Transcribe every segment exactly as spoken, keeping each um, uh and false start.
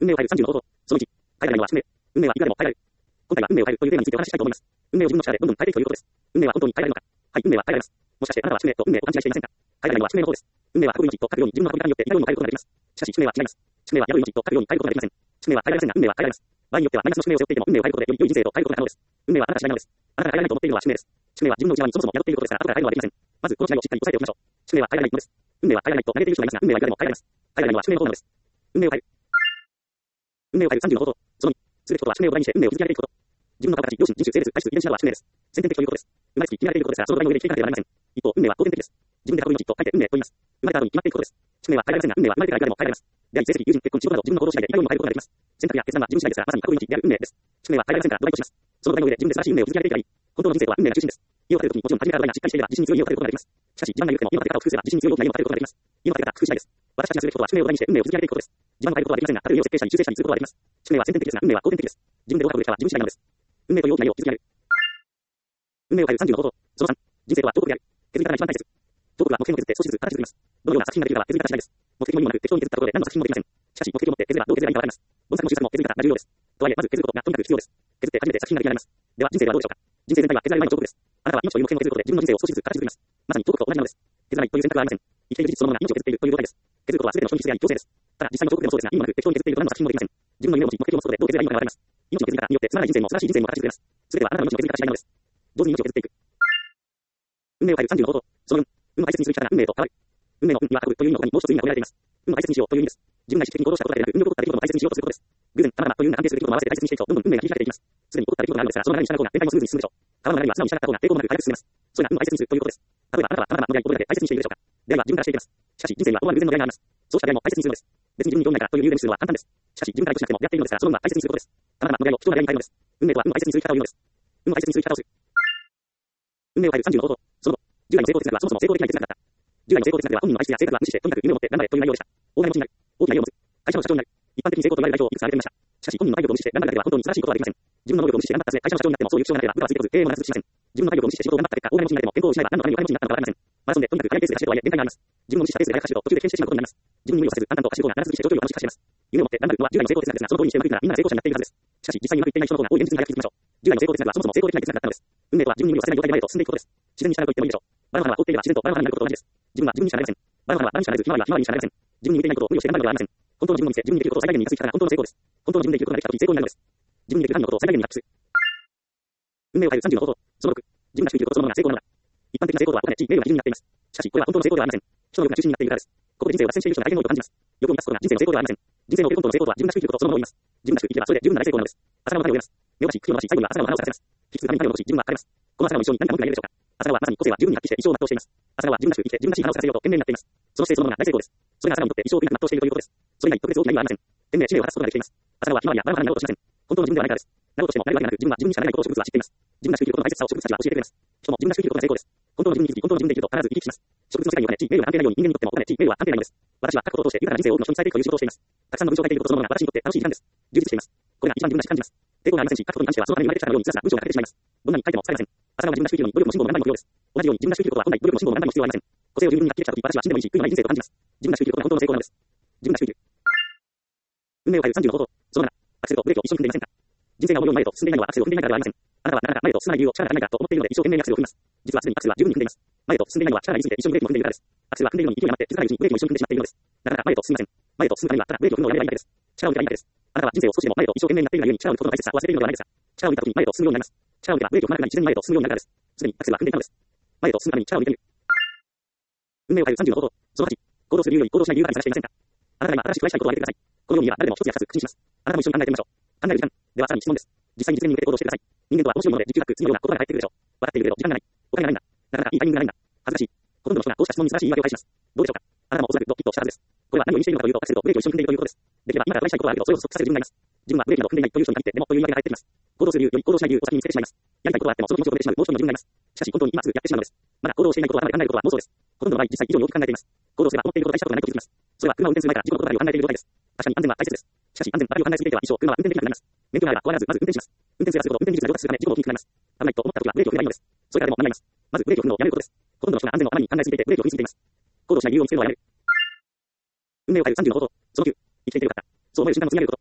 運命を変えるさんじゅうの方法。そのいち、変えられるのは宿命。運命はいくらでも変えられる。今回は運命を変えるというテーマについてお話ししたいと思います。運命を自分の力でどんどん変えていくということです。運命は本当に変えられるのか。はい、運命は変えられます。もしかしてあなたは宿命と運命を勘違いしていませんか。変えられるのは宿命の方です。運命は運ぶ命と書くように自分の運び方によっていろいろ変えることができます。しかし宿命は違います。宿命は宿る命と書くように変えることができません。宿命は変えられませんが運命は変えられます。場合によってはマイナスの宿命を背負っていても運命を変えることでより良い人生を変えることが可能です。運命はあなた次第なのです。あなたが変えられないと思っているのは宿命です。宿命は自分の内側にそもそも宿っていることですから後から変えるのはできません。まずこの違いをしっかり押さえておきましょう。宿命は変えられないのです。運命は変えられないと嘆いている人がいますが運命はいくらでも変えられます。変えられないのは宿命の方なのです。運命を変える。運命を変えるさんじゅうの方法。そのに、すべてことは宿命を土台にして運命を築き上げていくこと。自分の顔形、容姿、人種、性別、体質、遺伝子などは宿命です。先天的ということです。生まれつき決められていることですから、その土台の上で生きていかなければなりません。一方、運命は後天的です。自分で運ぶ命と書いて運命と言います。生まれた後に決まっていくことです。宿命は変えられませんが、運命は生まれてからいくらでも変えられます。出会い、成績、友人、結婚、仕事など自分の行動次第でいろいろ変えることができます。選択や決断は自分次第ですから、まさに運ぶ命である運命です。宿命は変えられませんから土台とします。その土台の上で自分で素晴らしい運命を築き上げていけばいい。本当の人生とは運命が中心です。家を建てるときにもちろん初めから土台がしっかりしていれば自信に強い家を建てることができます。しかし、地盤が緩くても家の建て方を工夫すれば自信に強い大きな家を建てることができます。家の建て方、工夫次第です。私たちがするべきことは宿命を土台にして運命を築き上げていくことです。地盤を変えることはできませんが、建てる家を設計者に修正者にすることはできます。宿命は先天的ですが、運命は後天的です。自分でどう書くべきかは自分次第なのです。運命という大きな家を築き上げる。運命を変えるさんじゅうの方法。そのさん、人生とは彫刻である。削り方が一番大切。彫刻は目的を削って少しずつ形作ります。どのような作品ができるかは削り方次第です。目的も意味もなく適当に削ったところで何の作品もできません。しかし目的を持って削ればどう削ればいいかわかります。どの作も修作も削り方が重要です。とはいえまず削ることがとにかく必要です。削って初めて作品が出来上がります。では人生はどうでしょうか。人生全体は削られる前の彫刻です。あなたは命という目標を削ることで自分の人生を少しずつ形作ります。まさに彫刻と同じなのです。削らないという選択はありません。生きている事実そのものが命を削っているという状態です。削ることは全ての人に必要であり強制です。ただ実際の彫刻でもそうですが意味もなく適当に削っていると何の作品もできません。自分の夢を持ち目的を持つことでどう削ればいいのかがわかります。命の削り方によってつまらない人生も素晴らしい人生も形作れます。すべてはあなたの命の削り方次第なのです。同時に命を削っていく。運命を変えるさんじゅうの方法。そのよん、運を大切にする生き方が運命と変わる。運命の運には運ぶという意味の他にもう一つ意味が込められています。運を大切にしようという意味です。自分が意識的に行動したことだけでなく、運のことができることも大切にしようとすることです。偶然、たまたまという運が安定する出来事も合わせて大切にしていくと、どんどん運命が切り開けていきます。すでに起こった出来事があるのですから、その流れに従う方が全体もスムーズに進むでしょう。川の流れには素直に従った方が抵抗もなく早く進めます。それが運を大切にするということです。例えば、あなたはたまたまの出会いをどれだけ大切にしているでしょうか。出会いは自分からしていきます。しかし、人生には思わぬ偶然の出会いがあります。そうした出会いも大切にするのです。別に自分に興味ないからという理由で無視するのは簡単です。しかし、自分から意図しなくても出会っているのですから、その運は大切にすることです。たまたまの出会いを貴重な出会いに変えるのです。運命とは運を大切にする生き方を言うのです。運を大切にする生き方をする。運命を変えるさんじゅうの方法。その後、従来の成功哲学はそもそも成功できない哲学だった。従来の成功哲学では本人の愛質や性格は無視して、とにかく夢を持って頑張れという内容でした。大金持ちになる。大きな家を持つ。会社の社長になる。一般的に成功と言われる代表をいくつか挙げてみました。しかし本人の愛力を無視して頑張るだけでは本当に素晴らしいことはできません。自分の能力を無視して頑張った末会社の社長になってもそういう副賞がなければ部下はついてこず経営もなくしません。自分の愛力を無視して仕事を頑張った結果大金持ちになっても健康を失えば何のためにお金持ちになったのかわかりません。マラソンでとにかく速いペースで走るとはいえ限界があります。自分の無視したペースで速く走ると途中で棄権してしまうことになります。自分に無理をさせず淡々と走る方が必ずして長距離を楽しく走れます。夢を持って頑張るのは従来の成功哲学ですが、その通りにしてうまくいくならみんな成功者になっているはずです。しかし実際にうまくいっていない人の方が多い現実に早く気づきましょう。従来の成功哲学はそもそも成功できない哲学だったのです。運命とは自分に無理をさせない状態で前へと進んでいくことです。自然に従うと言ってもいいでしょう。バラの花は凍っていれば自然とバラの花になることと同じです。自分は自分にしかなりません。バラの花はバラにしかなれず、ひまわりはひまわりにしかなりません。自分に向いていないことを無理をして頑張るのではありません。本当の自分を見つけ、自分にできることを最大限に活かす生き方が本当の成功です。本当の自分でできることができたとき成功になるのです。自分にできる神のことを最大限に発揮する。運命を変えるさんじゅうの方法。そのろく、自分が主義することそのものが成功なのだ。一般的な成功とはお金、地位、名誉が基準になっています。しかし、これは本当の成功ではありません。人の欲が中心になっているからです。ここで人生を達成している人が大変多いと感じます。欲を満たすことが人生の成功ではありません。人生の本当の成功とは自分が主義することそのものを言います。自分が主義できればそれで十分な大成功なのです。朝顔の種を植えます。芽を出し、茎を伸ばし、最後には朝顔の花を咲かせます。引き継ぐために種を戻し、自分は枯れます。この朝顔の一生に何か文句が言えるでしょうか。朝顔はまさに個性は十分に発揮して一生を全うしています。朝顔は自分らしく生きて自分らしい花を咲かせようと懸命になっています。その姿勢そのものが大成功です。それが朝顔にとって一生を全うしているということです。それ以外に特別大きな意味はありません。天命、使命を果たすことができています。朝顔はひまわりやバラの花になろうとしません。本当の自分ではないからです。なろうとしてもなれるわけなく、自分は自分にしかなれないことを植物は知っています。自分らしく生きることの大切さを植物たちは教えてくれます。人も自分らしく生きることが成功です。本当の自分に気づき、本当の自分で生きると必ず生き生きします。植物の世界にお金、地位、名誉が関係ないように人間にとってもお金、地位、名誉は関係ないのです。私は書くことを通して豊かな人生を多くの人に伝えていくという仕事をしています。たくさんの文章を書いていることそのものが私にとって楽しい時間です。充実しています。これが一番自分らしく感じます。抵抗がありませんし、書くことに関してはそのために生まれてきたかのようにつらつら文章が書けてしまいます。どんなに書いても疲れません。朝顔は自分らしく生きるのに努力も辛抱も何倍も不要です。同じように自分らしく生きることは本来努力も辛抱も何倍も必要はありません。個性を十分に発揮できたとき私は死んでもいいし悔いのない人生と感じます。自分らしく生きることが本当の成功なのです。自分らしく生きる。運命を変えるさんじゅうの方法。そのなな、アクセルとブレーキを一緒に踏んでいませんか。人生が思うように前へと進んでいないのはアクセルを踏んでいないからではありません。あなたはなかなか前へと進まない理由を力が足りないからと思っているので一生懸命にアクセルを踏みます。実はすでにアクセルは十分に踏んでいます。前へと進んでいないのは力が入りすぎて一生ブレーキも踏んでいるからです。アクセルは踏んでいるのに勢いが余って気づかないうちにブレーキも一緒に踏んでしまっているのです。なかなか前へと進みません。前へと進むためにはただブレーキを踏むのをやめればいいだけです。力を抜けばいいだけです。あなたは人生を少しでも前へと一生懸命になっているがゆえに力を抜くことの大切さを忘れているのではないですか。力を抜いた時に前へと進むようになります。力を抜けばブレーキを踏まなくなり自然に前へと進むようになるからです。すでにアクセルは踏んでいたのです。前へと進むために力を抜いている。運命を変えるさんじゅうの方法。そのはち、行動する理由より行動しない理由が見探していませんか。あなたが今新しく加えしたいことを挙げてください。このように言えば誰でも一つや二つ口にします。あなたも一緒に考えてみましょう。考える時間。ではさらに質問です。実際に実現に向けて行動してください。人間とは面白いもので、時給なく次のような言葉が返ってくるでしょう。笑っているけど時間がない。お金がないんだ。なかなかいいタイミングがないんだ。恥ずかしい。ほとんどの人がこうした質問に素晴らしい言い訳を返します。どうでしょうか。あなたもおそらくドキッとしたはずです。これは何を意味しているのかというと、アクセルとブレーキを一緒に踏んでいるということです。できれば今からトライしたいことがあるけど、それを加速させる自分がいます。自分はブレーキなど踏んでいないという人に限って、でもという言い訳が返ってきます。行動する理由より行動しない理由を先に見つけてしまいます。やりたいことがあってもその気持ちを止めてしまうもう一人の自分がいます。しかし本当に今すぐやってしまうのです。まだ行動していないことは頭で考えることは妄想です。ほとんどの場合実際以上に大きく考えています。行動すれば思っていること大したことがないと気づきます。それは車を運転する前から自己のことばかりを考えている状態です。確かに安全は大切です。しかし安全ばかりを考えすぎては一生車は運転できなくなります。免許があれば怖がらずまず運転します。運転すればするほど運転技術が上達するため事故も大きくなります。危ないと思った時はブレーキを踏めばいいのです。それからでも間に合います。まずブレーキを踏むのをやめることです。ほとんどの人が安全のために考えすぎていてブレーキを踏みすぎています。行動しない理由を見つけるのをやめる。運命を変えるさんじゅうの方法。そのきゅう、生きていてよかった。そう思える瞬間を積み上げること。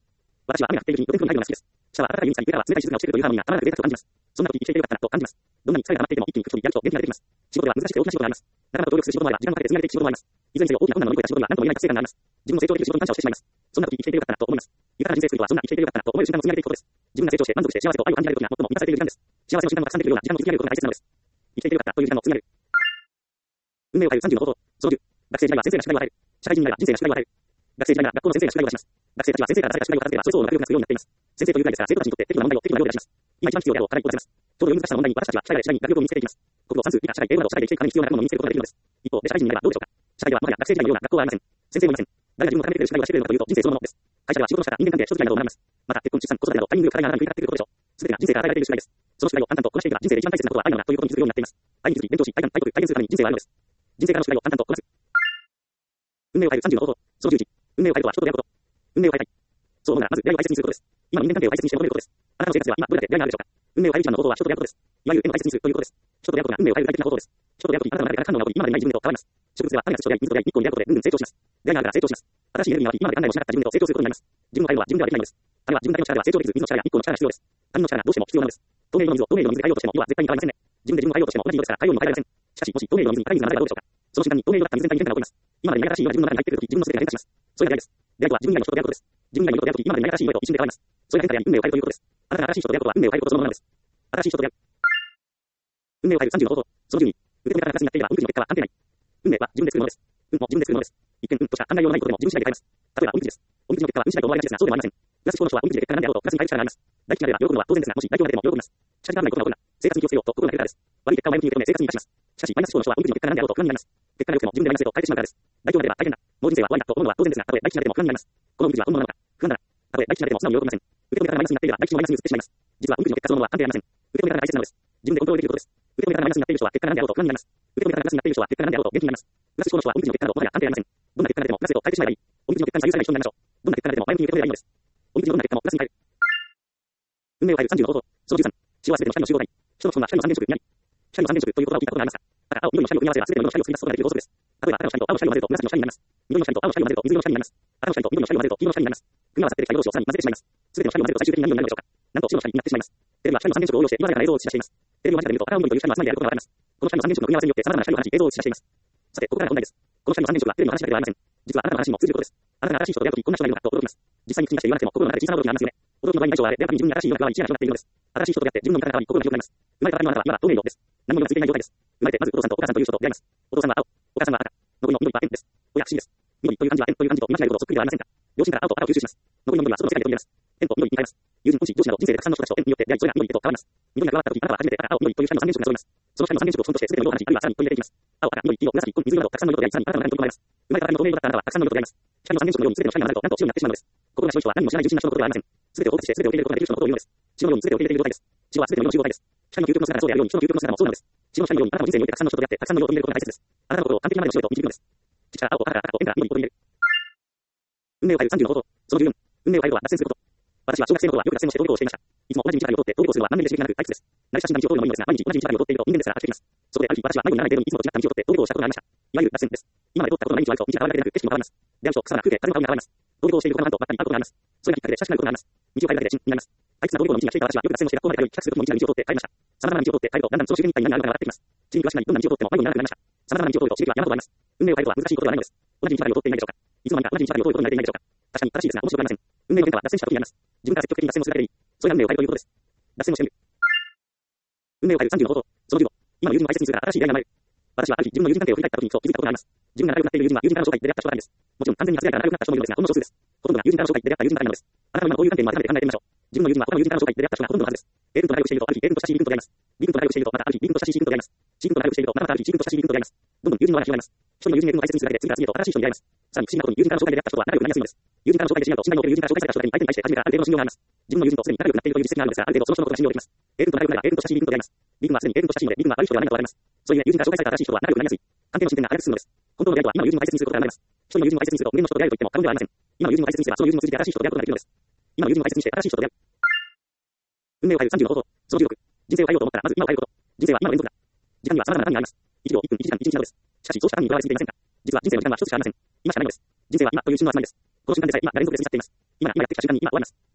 私は雨が降っている日に露天風呂に入るのが好きです。下は暖かい海に上からは冷たい静が落ちてくるというハーモニーがたまらなく贅沢と感じます。そんな時生きていてよかったなと感じます。どんなに疲れが溜まっていても一気に口にやると元気が出てきます。仕事では難しくて大きな仕事があります。仲間と協力する仕事もあれば時間をかけて積み上げていく仕事もあります。いずれにせよ大きな困難を乗り越えた仕事には何とも言えない達成感があります。自分の成長できる仕事に感謝をしてしまいます。そんな時生きていてよかったなと思います。豊かな人生作りとはそんな生きていてよかったなと思える瞬間を積み上げていくことです。自分が成長して満足して幸せと愛を感じられる時が最も満たされている時間です。幸せの瞬間がたくさんできるような時間を積み上げることが大切なのです。生きていてよかったという時間を積み上げる。運命を変えるさんじゅうの方法。そのじゅう。学生時代は先生が宿題を与える。社会人になれば人生が宿題を与える。学生時代なら学校の先生が宿題を出します。学生たちは先生から出された宿題を片付ければそれ相応の学力がつくようになっています。先生というくらいですから生徒たちにとって適度な問題を適度な量で出します。今一番必要であろう課題をこなせます。ちょうど読み出した問題に私たちは社会で次第に学力を見つけていきます。国語算数理科社会英語など社会で生きていくために必要な学問を見つけることができるのです。一方で社会人になればどうでしょうか。社会ではもはや学生時代のような学校はありません。先生もいません。誰が自分を高めてくれる宿題をしてくれるのかというと人生そのものです。会社では仕事の仕方、人間関係、人付き合いなどを学びます。また結婚、出産、子育てなどタイミングが課題が長く降りかかってくることでしょう。すべてが人生から与えられている宿題です。その宿題を淡々とこなしていけば人生で一番大切なことは愛なのだということに気づくようになっています。愛に気づき、勉強し、愛感、愛国、体現するために人生はあるのです。人生からの宿題を淡々とこなす。運命を変えるさんじゅうの方法。そのじゅういち。運命を変えるとは人と出会うこと。運命を変えたい。そう思うならまず出会いを大切にすることです。今の人間関係を大切にして求めることです。あなたの生活では今どれだけ出会いがあるでしょうか。運命を変える一番の方法は人と出会うことです。いわゆる縁を大切にするということです。人と出会うことが運命を変える大切な方法です。人と出会う時あなたの中で感動が起こり今までにない自分と変わります。植物では雨が土と出会い、水と出会い、日光に出会うことでぐんぐん成長します。出会いがあるから成長します。新しいエネルギーが湧き今まで考えもしなかった自分と成長することになります。自分を変えるのは自分ではできないのです。種は自分だけの力では成長できず水の力や日光の力が必要です。種の力がどうしても必要なのです。透明の水を透明の水で変えようとしても色は絶対に変わりませんね。自分で自分を変えようとしても同じ色ですから変えようにも変えられません。しかしもし透明の水に赤い水が流れたらどうでしょうか。その瞬間に透明色だった水全体に変化が起こります。今までにない新しい色が自分の中に入ってくるとき自分の全てが変化します。それが出会いです。出会いとは自分以外の人と出会うことです。自分以外の人と出会うとき今までにない新しい色と一瞬で変わります。それが変化であり運命を変えるということです。あなたが新しい人と出会うことは運命を変えることそのものなのです。新しい人と出会う。運命を変えるさんじゅうの方法。そのじゅうに。受け止め方が形になっていれば運気の結果は関係ない。運命は自分で作るものです。運も自分で作るものです。一見運としか考えようのないことでも自分次第で変えます。例えばおみくじです。おみくじの結果は運次第と思われがちですがそうではありません。プラス思考の人はおみくじで結果が何であろうとプラスに変える力があります。大吉になれば喜ぶのは当然ですがもし大凶が出ても喜びます。しかしならないことが起こるな。生活に気をつけようと心がけるからです。悪い結果を前向きに受け止め生活に生かします。しかしマイナス思考の人はおみくじの結果が何であろうと不安になります。結果が良くても自分でマイナスを変えてしまうからです。大凶が出れば大変だ。もう人生は終わりだと思うのは当然ですがたとえ大吉が出ても不安になります。このおみくじは本物なのか不安だな。たとえ大吉が出ても素直に喜びません。受け止め方がマイナスになっていれば大吉もマイナスに移ってしまいます。実はおみくじの結果そのものは関係ありません。受け止め方が大切なのです。自分でコントロールできることです。受け止め方がマイナスになっている人は結果が何であろうと不安になります。受け止め方がプラスになっている人は結果が何であろうと元気になります。プラス思考の人はおみくじの結果などもはや関係ありません。どんな結果が出てもプラスを変えてしまえばいい。おみくじの結果に左右されない人になりましょう。どんな結果が出ても前向きに受け止めればいいのです。おみくじのどんな結果もプラスに変える。運命を変えるさんじゅうの方法。そのじゅうさん。死はすべての光の集合体。人の本は光の三原色にあり。光の三原色という言葉を聞いたことがありますか。また青、緑の光を組み合わせればすべての色の光を作り出すことができる法則です。例えば赤の光と青の光を混ぜると紫の光になります。緑の光と青の光を混ぜると水色の光になります。赤の光と緑の光を混ぜると黄色の光になります。組み合わさって光同士をさらに混ぜてしまいます。すべての光を混ぜると最終的に何色になるのでしょうか。なんと白の光になってしまいます。テレビは光の三原色を応用して今までから映像を映し出しています。テレビを間近で見ると赤青緑という光の集まりであることがわかります。この光の三原色の組み合わせによって様々な光の話、映像を映し出しています。さて、ここからが本題です。この光の三原色はテレビの話だけではありません。実はあなたの話にも通じることです。あなたが新しい人と出会うときこんな人がいるのかと驚きます。実際に口に出して言われても心の中で小さな驚きがありますよね。驚きの場合に相性はあれ、出会うたびに自分に新しい色が加わり一夜が広がっているのです。新しい人と出会って自分の見方が変わり心が広くなります。生まれたばかりのあなたは今は透明色です。何も色がついていない状態です。生まれてまずお父さんとお母さんという人と出会います。お父さんは青、お母さんは赤。残りの緑は円です。おや不思議です。緑という漢字は円という漢字と見間違えるほどそっくりではありませんか。両親から青と赤を吸収します。残りの緑は外の世界で飛び出ます。円と緑に変えます。友人、恩師、上司など人生でたくさんの人たちと円によって出会いそれが緑へと変わります。緑が加わった時あなたは初めて赤、青、緑という光の三原色が揃います。その光の三原色を存として全ての色を話しあるいはさらに取り入れていきます。青、赤、緑、黄色、紫、金、水色などたくさんの色と出会いさらにあなたの中に取り込まれます。生まれたばかりの透明色だったあなたはたくさんの色と出会います。光の三原色のように全ての光が流れるとなんと白になってしまうのです。心が白い人は何も知らない純真な人のことではありません。全てを放棄して全てを受け入れることができる人のことを言うのです。白のように全てを受け入れている状態です。白は全ての色の集合体です。光の究極の姿がそうであるように人の究極の姿もそうなのです。白の光のようにあなたも人生においてたくさんの人と出会ってたくさんの色を取り入れることが大切です。あなたのことを完璧なまでの白と導くのです。父から青と赤から赤と円から緑に取り入れる。運命を変えるさんじゅうの方法。そのじゅうよん。運命を変えるとは脱線すること。私は小学生の頃はよく脱線をして登校をしていました。いつも同じ道ばかりを通って登校するのは何年で刺激がなく退屈です。慣れ親しんだ道を通るのもいいのですが毎日同じ道ばかりを通っていると人間ですから飽きてきます。そこである日私は迷子にならない程度にいつもと違った道を通って登校をしたことがありました。いわゆる脱線です。今まで通ったことのない道を歩くと道が変わるだけでなく景色も変わります。出会う人、草花、風景、風の香りが変わります。登校をしている他の班とばっかり会うことがあります。それがきっかけで親しくなることがあります。道を変えるだけで親になります。退屈な登校の道が来ていた私はよく脱線をして学校まで通い帰宅することも道な道を通って帰りました。様々な道を通って帰るとだんだんその周辺一帯に何があるのかが分かってきます。地に詳しくないどんな道を通っても迷子にならなくなりました。様々な道を通ると刺激は山ほどあります。運命を変えるとは難しいことではないのです。同じ道ばかりを通っていないでしょうか。いつの間にか同じ道ばかりを通ることになれていないでしょうか。確かに正しいですが面白くありません。運命の変化は脱線した時にあります。自分から積極的に脱線をするだけでいい。それが運命を変えるということです。脱線をしてみる。運命を変えるさんじゅうの方法。そのじゅうご。今の友人を大切にするから新しい出会いが生まれる。私はある日自分の友人関係を振り返った時にふと気づいたことがあります。自分が仲良くなっている友人は友人からの紹介で出会った人ばかりです。もちろん完全に初出会いから仲良くなった人もいるのですがほんの少数です。ほとんどが友人からの紹介で出会った友人ばかりなのです。あなたも今こういう観点も改めて考えてみましょう。自分の友人は他の友人からの紹介で出会った人がほとんどのはずです。A 君と仲良くしているとある日 A 君と親しい B 君と出会います。B 君と仲良くしているとまたある日 B 君と親しい C 君と出会います。C 君と仲良くしているとまたまたある日 C 君と親しい B 君と出会います。どんどん友人の輪が広がります。一人の友人 A 君を大切にするだけで次から次へと新しい人に出会います。さらに不思議なことに友人からの紹介で出会った人は仲良くなりやすいのです。友人からの紹介で知り合うと信頼のおける友人から紹介された人だけに相手に対して初めからある程度の信用があります。自分の友人とすでに仲良くなっているという実績があるのですがある程度その人のことが信用できます。A 君と仲良くなれば A 君と親しい B 君と出会います。B 君はすでに A 君と親しいので B 君は悪い人ではないとわかります。そういう友人から紹介された新しい人は仲良くなりやすい。関係の進展が早く進むのです。本当の出会いとは今の友人を大切にすることから生まれます。一人の友人を大切にすると無限の人と出会えると言っても過言ではありません。今の友人を大切にすればその友人を通じて新しい人と出会うことができるのです。今の友人を大切にして新しい人と出会う。運命を変えるさんじゅうの方法。そのじゅうろく。人生を変えようと思ったらまず今を変えること。人生は今の連続だ。時間には様々な単位があります。いちびょう、いっぷん、いちじかん、いちにちなどです。しかしそうした単位にとらわれすぎていませんか。実は人生の時間は一つしかありません。今しかないのです。人生は今という瞬間のままです。この瞬間でさえ今が連続で過ぎ去っています。今が今やってきた瞬間に今終わります。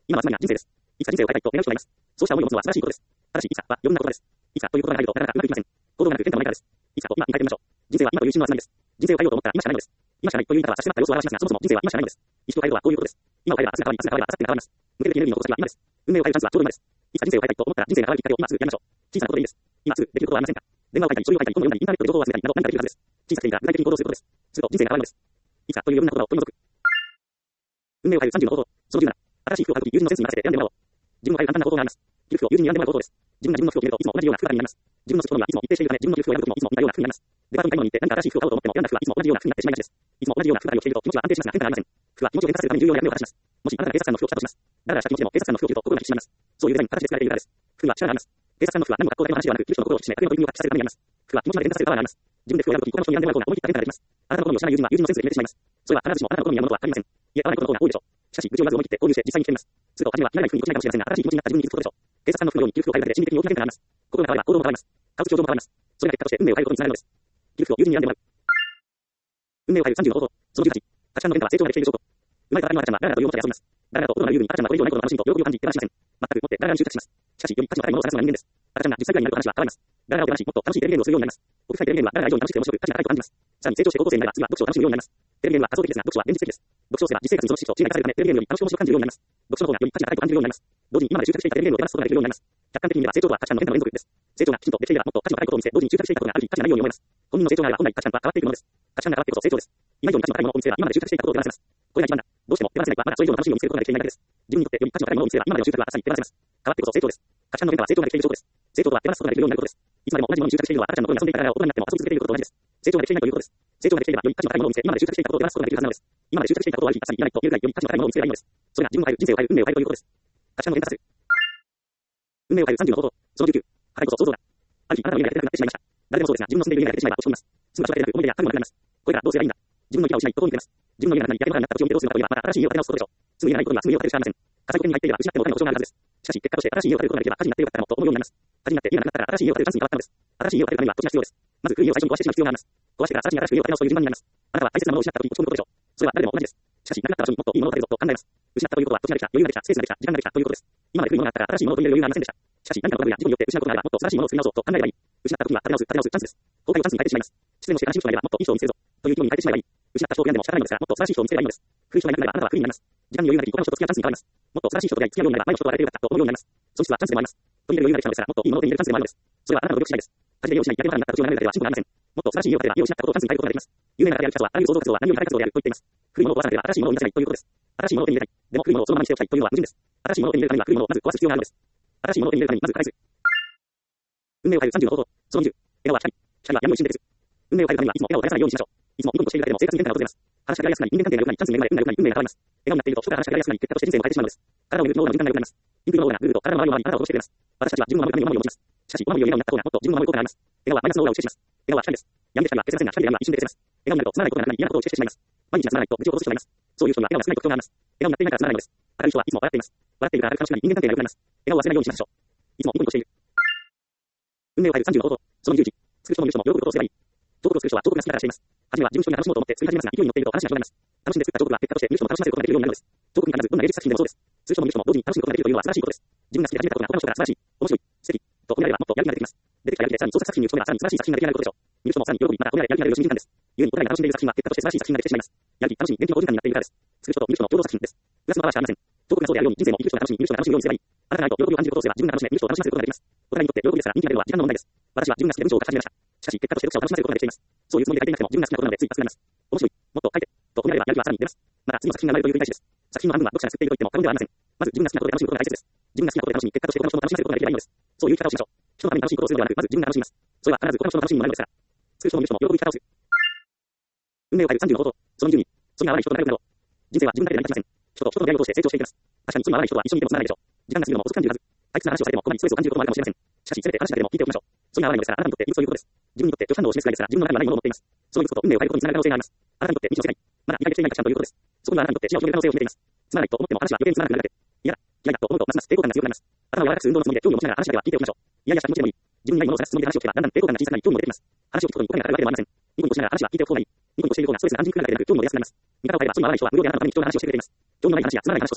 今はつまりは人生です。いつか人生を変えたいと願う人がいます。そうした思いを持つのは素晴らしいことです。ただし、いつかは余分なことです。いつかということがないとなかなかうまくいきません。行動がなく変化もないからです。いつかと今に変えてみましょう。人生は今という真の集まりです。人生を変えようと思ったら今しかないのです。今しかないという言い方は差し迫った様子を表しますが、そもそも人生は今しかないのです。意識を変えるとはこういうことです。今を変えれば明日が変わり、明日が変われば明後日が変わります。向けるべきエネルギーの投資は今です。運命を変えるチャンスはちょうど今です。いつか人生を変えたいと思ったら人生が変わるきっかけを今すぐやりましょう。小さなことでいいです。今すぐできることはありませんか？電話を変えたり、書類を書いたり、本を読んだり、インターネットで情報を集めたりなど何かできるはずです。小さくていいから具体的に行動することです。すると人生が変わるのです。いつかという余分な言葉を取り除く。運命を変えるさんじゅうの方法。そのじゅうなな。新しい服を買うとき友人のセンスに任せて選んでもらおう。自分を変える簡単な方法があります。着る服を友人に選んでもらう方法です。自分が自分の服を着るといつも同じような服になります。自分の好き好みはいつも一定しているため、自分の着る服を選ぶときもいつも似たような服になります。デパートに買い物に行って何か新しい服を買おうと思っても選んだ服はいつも同じような服になってしまいがちです。いつも同じような服ばかりを着ていると気持ちは安定しますが変化がありません。服は気持ちを変化するために重要な役目を果たします。もしあなたが警察官の服を着たとします。だらだらした気持ちでも警察官の服を着ると心が引き締まります。そういうデザインの形で作られているからです。服は力があります。警察官の服は何も学校だけの話ではなく、着る人の心を引き締め、彼の取り組みを発揮させるためにあります。服は気持ちまで伝達させるパワーがあります。自分で服を選ぶとき他の人に選んでもらうと思い切った変化ができます。あなたの好みを知らない友人は友人のセンスで決めてしまいます。それは必ずしもあなたの好みやものとは限りません。いえ、合わないことの方が多いでしょう。しかし、愚痴を言わず思い切って購入して実際に着てみます。すると初めは着られない服に落ちないかもしれませんが、新しい気持ちになった自分に気づくことでしょう。警察官の服のように着る服を変えるだけで心理的に大きな変化があります。心が変われば行動も変わります。買う表情も変わります。それが結果として運命を変えることにつながるのです。着る服を友人に選んでもらう。運命を変えるさんじゅうの方法。そのじゅうはち。価値観の変化は成長ができている証拠。生まれたばかりの赤ちゃんはダラダラというおもちゃで遊びます。ダラダラと大人の言うに赤ちゃんはこれ以上ないことの楽しみと喜びを感じ手放しません。全くもってダラダラに執着します。しかし、より価値の高いものを探すのが人間です。赤ちゃんがじゅっさいぐらいになると話は変わります。ダラダラを手放し、もっと楽しいテレビゲームをするようになります。奥深いテレビゲームはダラダラ以上に楽しくて面白く価値が高いと感じます。さらに成長して高校生になれば次は読書を楽しむようになります。テレビゲームは仮想的ですが、読書は現実的です。読書をすれば実生活にその知識と知恵が生かされるため、テレビゲームより楽しく面白く感じるようになります。読書の方がより価値が高いと感じるようになります。同時に今まで執着していたテレビゲームを手放すことができるようになります。客観的に見れば成長とは価値観の変化の連続です。成長がきちんとできていればもっと価値の高いことを見せ、同時に執着していたことがある時価値がないように思います。本人の成長があれば本来価値観とは変わっていくものです。価値観が変わってこそ成長です。今以上に価値の高いものを見せれば今まで執着していたことを手放せます。これが一番だ。どうしても手放せないはまだそれ以上の楽しみを見せることができていないだけです。自分にとってより価値の高いものを見せれば今までの執着はあっさり手放せます。変わってこそ成長です。価値観の変化は成長ができている証拠です。成長とは手放すことができるようになることです。いつまでも同じものに執着しているのは赤ちゃんの頃に遊んでいたから大人になっても遊び続けていることと同じです。成長ができていないということです。成長ができていればより価値の高いものを見せ、今まで執着していたことを手放すことができるはずなのです。今まで執着していたことをある日あっさり言わないと言えるぐらいより価値の高いものを見せればいいのです。それが自分を変える、人生を変える、運命を変えるということです。価値観の変化させる。運命を変えるさんじゅうの方法。そのじゅうきゅう。破壊こそ想像だ。ある日、あなたの家がやりたくなってしまいました。誰でもそうですが、自分の住んでいる家が焼けてしまえば落ち込みます。住む場所だけでなく、思い出や家具もなくなります。これからどうすればいいんだ。自分の家を失い、途方に暮れます。自分の家が何か焼け野原になった土地を見てどうするかといえば、また新しい家を建て直すことでしょう。住む家がないことには住む家を建てるしかありません。火災保険に入っていれば失ってもお金の保証があるはずです。しかし、結果として新しい家を建てることができれば火事になってよかったなと思うようになります。火事になって家がなくなったら新しい家を建てるチャンスに変わったのです。新しい家を建てるためには土地が必要です。まず古い家を最初に壊してしまう必要があります。壊してから新しい新しい家を建て直すという順番になります。あなたは大切なものを失った時に落ち込むことでしょう。それは誰でも同じです。しかし、なくなった場所にもっといいものを建てるぞと考えます。失ったということは土地ができた、余裕ができた、スペースができた、時間ができたということです。今まで古いものがあったから新しいものを取り入れる余裕がありませんでした。しかし、何かのトラブルや事故によって失うことがあればもっと素晴らしいものを作り直そうと考えればいい。失った時には建て直す、建て直すチャンスです。後悔をチャンスに変えてしまいます。失恋をして悲しむ人がいればもっといい人を見せるぞという気分に変えてしまえばいい。失った人を悔やんでも仕方ないのですが、もっと素晴らしい人を見せればいいのです。古い人がいなくなればあなたは不利になります。時間に余裕ができ、他の人と付き合うチャンスに変わります。もっと素晴らしい人と出会い、付き合うようになれば前の人と会えてよかったと思うようになります。損失はチャンスでもあります。取り入れる余裕ができたのですから、もっといいものを手に入れるチャンスでもあるのです。それはあなたの努力次第です。家事で用しない、焼け野原になった土地を眺めるだけでは進歩がありません。もっと素晴らしい家を建てれば家を失ったことをチャンスに変えることができます。有名な家である人は、あらゆる創造活動は何よりも大活動であると言っています。古いものを壊さなければ新しいものを生み出せないということです。新しいものを手に入れたい。でも古いものをそのままにしておきたいというのは矛盾です。新しいものを手に入れるためには古いものをまず壊す必要があるのです。新しいものを手に入れるためにまず返す。運命を変えるさんじゅうの方法。そのにじゅう。笑顔は光。光は闇を一瞬で消す。運命を変えるためにはいつも笑顔を絶やさないようにしましょう。いつもニコニコしているだけでも生活に変化が訪れます。話しかけられやすくなり、人間関係が良くなり、チャンスに恵まれ、運が良くなり、運命が変わります。笑顔になっていると人から話しかけられやすくなり、結果として人生も変えてしまうのです。体を見ると脳の循環が良くなります。ピンク色のオーラがぐるぐると体の周りを回り、あなたを落としてくれます。私たちは自分を守るために思いを持ちます。しかし、お守りを笑顔になった方がもっと自分を守ることがあります。笑顔はマイナスのオーラを打ち消します。笑顔は光です。病んで光は消せませんが、光で闇は一瞬で消せます。笑顔になるとつまらないことがなくなり、嫌なことを打ち消してしまいます。毎日がつまらないと愚痴を落とす人がいます。そういう人には笑顔が少ない特徴があります。笑顔になっていないからつまらないのです。明るい人はいつも笑っています。笑っているから明るく楽しくなり、人間関係が良くなります。笑顔を忘れないようにしましょう。いつもニコニコしている。運命を変えるさんじゅうの方法。そのにじゅういち。作る人も見る人も喜ぶことをすればいい。彫刻を作る人は彫刻が好きだからしています。初めは自分一人が楽しもうと思って作り始めますが、勢いに乗っていると話が広がります。楽しんで作った彫刻は結果として見る人も楽しませることができるようになるのです。彫刻に限らずどんな芸術作品でもそうです。作る人も見る人も同時に楽しむことができるというのは素晴らしいことです。自分が好きで始めたことが他の人から素晴らしい、面白い、素敵と褒められればもっとやる気が出てきます。出てきたやる気でさらに創作作品に打ち込めばさらに素晴らしい作品が出来上がることでしょう。見る人もさらに喜び、また褒められやる気が出る瞬間です。故にお互いが楽しんでいる作品は結果として素晴らしい作品ができてしまいます。やる気、楽しみ、元気の好循環になっているからです。作る人と見る人の共同作品です。プラスのパワーしかありません。彫刻がそうであるように人生も生きる人が楽しみ、見る人が楽しむようにすればいい。あなたがないと喜びを感じることをすれば自分が楽しめ、見る人を楽しませることができます。お互いにとって喜びですから人気が出るのは時間の問題です。私は自分が好きで文章を書き始めました。しかし結果として読者を楽しませることができています。そういうつもりで書いていなくても自分が好きなことなのでつい熱くなります。面白い、もっと書いて、と褒められればやる気はさらに出ます。また次の作品が生まれるという繰り返しです。作品の半分は読者が作っていると言っても過言ではありません。まず自分が好きなことで楽しむことが大切です。自分が好きなことで楽しみ、結果として他の人も楽しませることができればいいのです。そういう生き方をしましょう。人のために楽しいことをするのではなく、まず自分が楽しみます。それは必ず他の人の楽しみにもなるのですから。作る人も見る人も喜ぶ生き方をする。運命を変えるさんじゅうの方法。そのにじゅうに。それが合わない人と仲良くなろう。人生は自分だけで成り立ちません。人と人と出会いを通して成長していきます。確かにそれが合わない人は一緒にいてもつまらないでしょう。時間が過ぎるのも遅く感じるはず。退屈な話をされてもこまにストレスを感じることもあるかもしれません。しかし、せめて話だけでも聞いておきましょう。それが合わないのですから、あなたにとっているということです。自分にとって拒否反応を示すぐらいですから、自分の中にはないものを持っています。そのいくこと運命を変えることにつながる可能性があります。あなたにとって未知の世界、まだ理解できていない価値観ということです。そこにはあなたにとって視野を広げる可能性を秘めています。つまらないと思っても話は余計につまらなくなるだけ。嫌だ、嫌だと思うとますます抵抗感が強くなります。頭を柔らかくする運動のつもりで興味を持ちながら話だけは聞いておきましょう。いやいやした気持ちでもいい。自分にないものを探すつもりで話を聞けば、だんだん抵抗感が小さくなり興味も出てきます。話を聞くことに声がかかるわけでもありません。ニコニコしながら話は聞いておく方がいい。ニコニコしている方がストレスが感じにくくなるだけでなく興味も出やすくなります。見方を変えればその合わない人は無料であなたのために貴重な話をしてくれています。興味のない話やつまらない話こそ大事。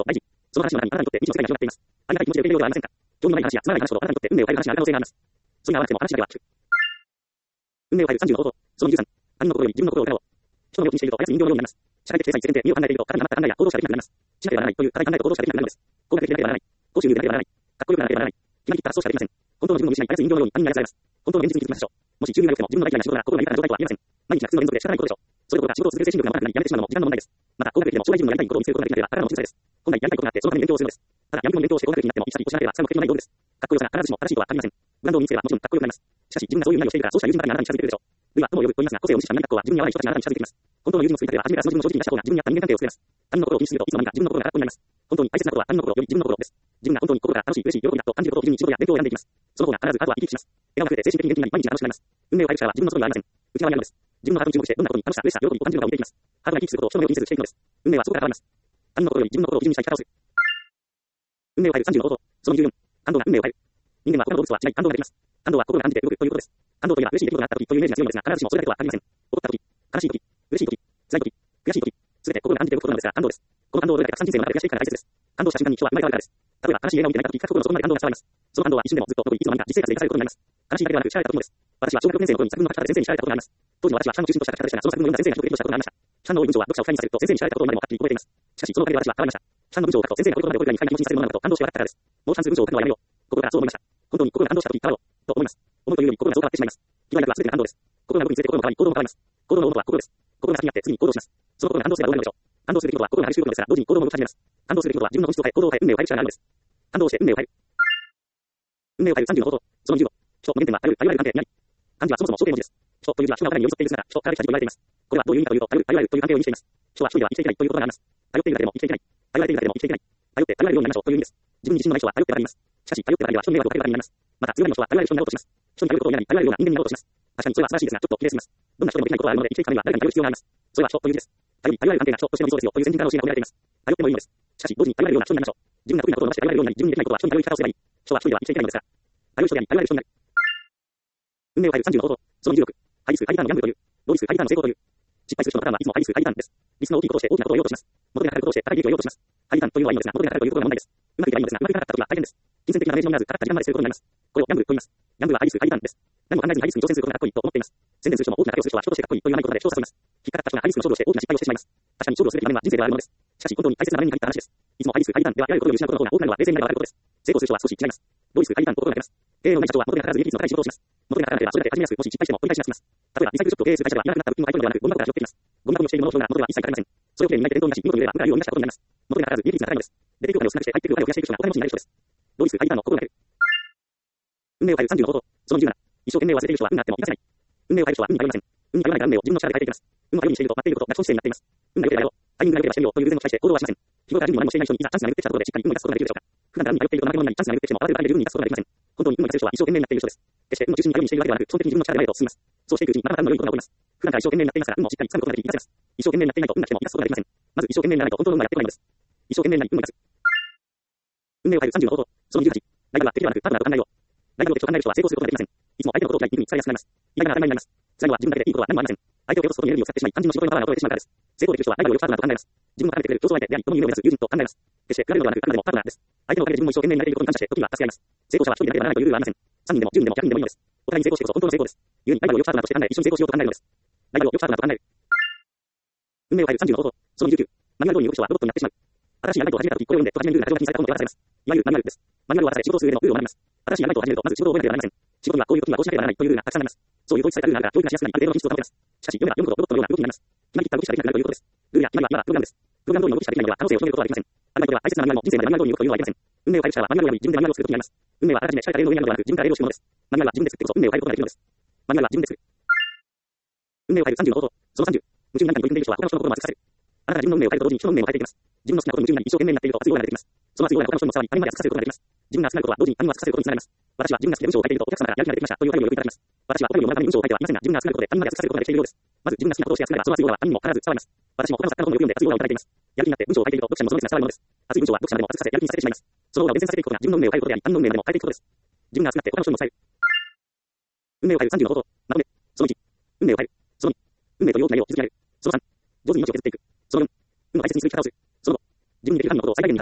その話の中にあなたにとって未知の世界が広がっています。ありがたい気持ちで受け入れようではありませんか。興味のない話やつまらない話とあなたにとって運命を変える話がある可能性があります。それが合わなくても話だけは聞く。運命を変えるさんじゅうの方法。そのじゅうさん。他人の心より自分の心を疑おう。人の病気にしていると操り人形のようになります。社会的制裁に世間で身を考えていると、肩に余った考えや行動しかできなくなります。しなければならないという固い考えと行動しかできなくなるのです。高学歴でなければならない。高収入でなければならない。かっこよくなければならない。決まりきった発想しかできません。本当の自分を見失い、操り人形のように他人に操られます。本当の現実に気づきましょう。もし収入が良くても自分の大嫌いな仕事が心が豊かな状態とは言えません。毎日が苦痛の連続で仕方ないことでしょう。それどころか仕事を続ける精神力が持たなくなりやめてしまうのも時間の問題です。また、高学歴でも将来自分のやりたいことを見せることができなければ、ただの小さいです。本来やりたいことがあって、そのために勉強をするのです。ただ、闇雲に勉強をして高学歴になっても、一切一歩しなければ使う目的のない道具です。かっこよさが必ずしも正しいとは限りません。ブランドを身につければもちろんかっこよくなります。しかし、自分がそういう意味をしているから、そうした友人ばかりあなたに近づいてくるでしょう。類は友を呼ぶと言いますが、個性を無視した南学校は自分に合わない人たちがあなたに近づいてきます。本当の友人を作りたければ、初めからその自分を正直に出した方が自分に合った人間関係を作れます。他人の心を気にしすぎると、いつの間にか自分の心が空っぽになります。本当に大切なことは他人の心より自分の心です。自分が本当に心から楽しい、嬉しい、喜びだと感じることを基準に仕事や勉強を選んでいきます。その方が必ずあとは生き生きします。笑顔が増えて精神的に元気になり、毎日が楽しくなります。運命を変える力は自分の外にはありません。内側にあるのです。自分のハートに注目して、どんなことに楽しさ、嬉しさ、喜びを感じるかを見ていきます。ハートが生き生きすることを人の目を気にせずしていくのです。運命はそこから変わります。他人の心より自分の心を基準にした生き方をする。運命を変えるさんじゅうの方法。そのにじゅうよん。感動が運命を変える。人間は他の動物とは違い感動ができます。感動は心が感じて動くということです。感動というのは嬉しい出来事があった時というイメージが強いのですが、必ずしもそれだけとは限りません。怒った時、悲しい時、嬉しい時、辛い時、悔しい時、すべて心が感じて動くことなのですが、感動です。この感動をどれだけたくさん人生の中で増やしていくかが大切です。感動した瞬間に人は生まれ変わるからです。例えば悲しい映画を見て泣いた時、深く心の底まで感動が伝わります。その感動は一瞬でもずっと残り、いつの間にか実生活で生かされることになります。悲しいだけではなく、知られたこともです。私は小学ろくねん生の頃に作文の書き方で先生に知られたことがあります。当時の私は批判の中心とした書き方でしたが、その作文を読んだ先生がひどく勉強したことがありました。批判の多い文章は読者を不快にさせると先生に知られたことまでもはっきり覚えています。しかし、そのおかげで私は変わりました。批判の文章を書くと先生がこういうことまで覚えるぐらいに不快な気持ちにさせるものなのだと感動して笑ったからです。もう批判する文章を書くのはやめよう。心からそう思いました。本当に心が感動した時、変わろうと思います。思うというより心がそう変わってしまいます。気はなくは全てが感動です。心が動くにつれて心も変わり、行動も変わります。行動の元は心です。心が先にあって次に行動します。その心が感動すればどうなるでしょう。感動することは心が激しく動くのですが、同時に行動も動き始めます。感動することは自分の本質を変え、行動を変え、運命を変える力があるのです。感動して運命を変える。運命を変えるさんじゅうの方法。そのにじゅうご。人の原点は頼る、頼られる関係にあり。漢字はそもそも小形文字です。人という字は人が他に寄り添っている姿、人から来た字と言われています。これはどういう意味かというと、頼る、頼られるという関係を意味しています。人は一人では生きていけないということがあります。頼っているだけでも生きていけない。頼られているだけでも生きていけない。頼って頼られるようになりましょうという意味です。自分に自信のない人は頼ってばかりいます。しかし、頼ってばかりでは人に迷惑をかけるばかりになります。また、強がりの人は頼られる人になろうとします。人に頼ることを選び、頼られるような人間になろうとします。確かにそれは素晴らしいですが、ちょっと綺麗すぎます。どんな人でもできないことはあるので、生きていくためには誰かに頼る必要があります。それは人という字です。頼り、頼られる関係が人としての理想ですよという先人から教えが込められています。頼ってもいいのです。しかし、同時に頼られるような人になりましょう。自分が得意なことを伸ばして頼られるようになり、自分にできないことは人に頼る生き方をすればいい。人は一人では生きていけないのですから。頼る人であり、頼られる人になる。運命を変えるさんじゅうの方法。そのにじゅうろく。ハイリスク、ハイリターンのギャンブルという。ローリスク、ハイリターンの成功という。失敗する人のパターンはいつもハイリスク、ハイリターンです。リスクの大きいことをして大きなことを言おうとします。元手がかかることをして高い利益を得ようとします。ハイリターンというのはいいのですが、元手がかかるということが問題です。うまくいけばいいのですが、うまくいかなかった時は大変です。金銭的なダメージのみならず、かかった時間まですることになります。これをギャンブルと言います。ギャンブルはハイリスク、ハイリターンです。何も考えずにハイリスクに挑戦することがかっこいいと思っています。宣伝する人も大きな手をする人は人としてかっこいいと言わないことで人を誘います。引っかかった人がハイリスクの勝負をして大きな失敗をしてしまいます。確かに勝負をすべき場面は人生ではあるものです。しかし本当に大切な場面に限った話です。いつもハイリスク、ハイリターンではやることを失うことの方が多くなるのは冷静になればわかることです。成功する人は少し違います。ローリスク、ハイリターンと心がけます。経営のない社長は元手がかからず利益率の高い仕事をします。元手がかからなければそれだけ始めやすく、もし失敗しても取り返しやすくなります。例えばリサイクルショップを経営する会社では、いらなくなった物品を買い取るのではなく、ゴミ箱から拾っていきます。ゴミ箱に落ちているものを拾うのが元手は一切かかりません。それをきれいに磨いて伝統に出し、見事に売れば無駄があるようになしたことになります。元手がかからず利益率が高いのです。出ていくお金を少なくして入ってくるお金を増やしていく人がお金持ちになる人です。ローリスク、ハイリターンの心がける。運命を変えるさんじゅうの方法。そのにじゅうなな。一生懸命を忘れている人は運があっても生かせない。運命を変える人は運に頼りません。運に頼らないが運命を自分の力で変えていきます。運を頼りにしていると待っていることが基本姿勢になっています。運が良ければやろう。タイミングが良ければしてみようという偶然の期待して行動はしません。日頃から準備も何もしていない人にいざチャンスが巡ってきたところでしっかり運を出すことができるでしょうか。普段から運に頼っていると怠け者になりチャンスが巡ってきても慌てるばかりで運に出すことができません。本当に運を出せる人は一生懸命になっている人です。決して運の中心に頼りにしているわけではなく、基本的に自分の力で前へと進みます。そうしていくうちにまだまだ運の良いことが起こります。普段から一生懸命になっていますから、運もしっかり掴むことができ、活かせます。一生懸命になっていないと運が来ても生かすことができません。まず一生懸命にならないと本当の運がやってこないのです。一生懸命になり運を生かす。運命を変えるさんじゅうの方法。そのにじゅうはち。ライバルは敵ではなくパートナーと考えよう。ライバルを敵と考える人は成功することができません。いつも相手のことを嫌い、肉に疲れやすくなります。意外な当たり前になります。辛いのは自分だけでいいことは何もありません。相手を蹴落とすことにエネルギーを使ってしまい、肝心の仕事のパワーが衰えてしまうからです。成功できる人はライバルをよくパートナーと考えます。自分を高めてくれる競争相手であり、共に夢を目指す友人と考えます。決して比べるのではなく、あくまでもパートナーです。相手のおかげで自分も一生懸命になれていることに感謝して、時には助け合います。成功者は一人でなければならないというルールはありません。さんにんでもじゅうにんでもひゃくにんでもいいのです。お互いに成功してこそ本当の成功です。故にライバルをよくパートナーとして考え、一緒に成功しようと考えるのです。ライバルをよくパートナーと考える。運命を変えるさんじゅうの方法。そのにじゅうきゅう。マニュアル通りに動く人はロボットになってしまう。新しいアルバイトを始めた時、これを読んで、と始めるルールが上書きにされたもので渡されます。いわゆるマニュアルです。マニュアルを渡され仕事をする上でのルールを学びます。新しいアルバイトを始めると、まず仕事を覚えなければなりません。仕事にはこういう時にはこうしなければならないというルールがたくさんあります。そういう統一されたルールがあるから教育がしやすくなり、ある程度の品質を保てます。しかし、読めば読むほどロボットのような動きになります。決まりきった動きしかできなくなるということです。ルールや決まりは今はプログラムです。プログラム通りの動きしかできないのでは可能性を広げることはできません。アルバイトでは大切なマニュアルも人生までマニュアル通りに動くというのはできません。運命を変える力はマニュアルを読み、自分でマニュアルを作ることになります。運命はあらかじめ社会から例の上にあるのではなく、自分から例を知るものです。マニュアルは自分で作ってこそ運命を変えることができるのです。マニュアルは自分で作る。運命を変えるさんじゅうの方法。そのさんじゅう。夢中に何かに取り組んでいる人は他の人の心も熱くさせる。あなたが自分の運命を変えると同時に人の運命も変えていきます。自分の好きなことに夢中になり一生懸命になっていると熱いオーラが出てきます。その熱いオーラが他の人にも伝わり、他人まで熱くさせることができます。自分が熱くなることは同時に他人を熱くさせることにつながります。私は自分が好きで文章を書いているとお客様からやる気が出てきましたというお便りをよくいただきます。私はお便りをもらうために文章を書いてはいませんが、自分が熱くなることで他人まで熱くさせることができているようです。まず自分が好きなことをして熱くなれば、その熱いオーラは他人にも必ず伝わります。私も他の作家の本をよく読んで熱いオーラをいただいています。やる気になって文章を書いていると読者にもその熱が伝わるのです。熱い文章は読者までも熱くさせ、やる気にさせてしまいます。そのオーラを伝染させていくことが自分の運命を変えることであり、他人の運命までも変えていくことです。自分が熱くなって他の人にも伝える。運命を変えるさんじゅうの方法。まとめ。そのいち。運命を変える。そのに。運命という大きな夢を築き上げる。そのさん。上手に命を削っていく。そのよん。運を大切にする生き方をする。そのご。自分にできる範囲のことを最大限に発揮する。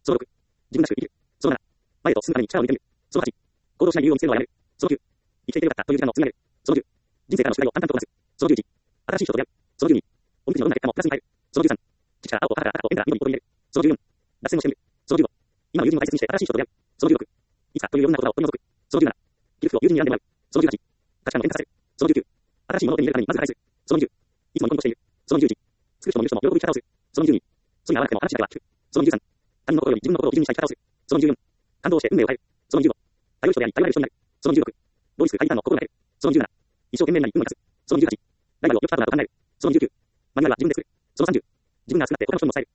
そのろく、自分らしく生きる。そのなな、前と進むために力を抜いてみる。そのはち、行動しない理由を見つけるのをやめる。そのきゅう、生きていてよかったという時間を積み上げる。そのじゅう、人生からの宿題を淡々とこなす。そのじゅういち、新しい人と出会う。そのじゅうに、おみくじのどんな結果もプラスに変える。そのじゅうさん、父から青と母から赤と縁から緑にことに入れる。そのじゅうよん、脱線をしてみる。そのじゅうご、今の友人を大切にして新しい人と出会う。そのじゅうろく、いつかといういろんな言葉を取り除く。そのじゅうなな、着る服を友人に選んでもらう。そのじゅうはち、価値観の変化させる。そのじゅうきゅう、新しいものを手に入れるためにまず返す。そのにじゅう、いつもニコニコしている。そのにじゅういち、作る人も見る人も喜ぶ生き方をする。そのにじゅうに、それに合わなくても話だけは聞く。そのにじゅうさん、他人の心より自分の心を基準にした生き方をする。そのにじゅうよん、感動して運命を変える。そのにじゅうご、頼る人であり頼られる人になる。そのにじゅうろく、ロリスク回避感の心を変える。そのにじゅうなな、一生懸命なり運を生かす。そのにじゅうはち、ライバルを良きパートナーと考える。そのにじゅうきゅう、マニュアルは自分で作る。そのさんじゅう、自分が少なくて他の人にも伝える。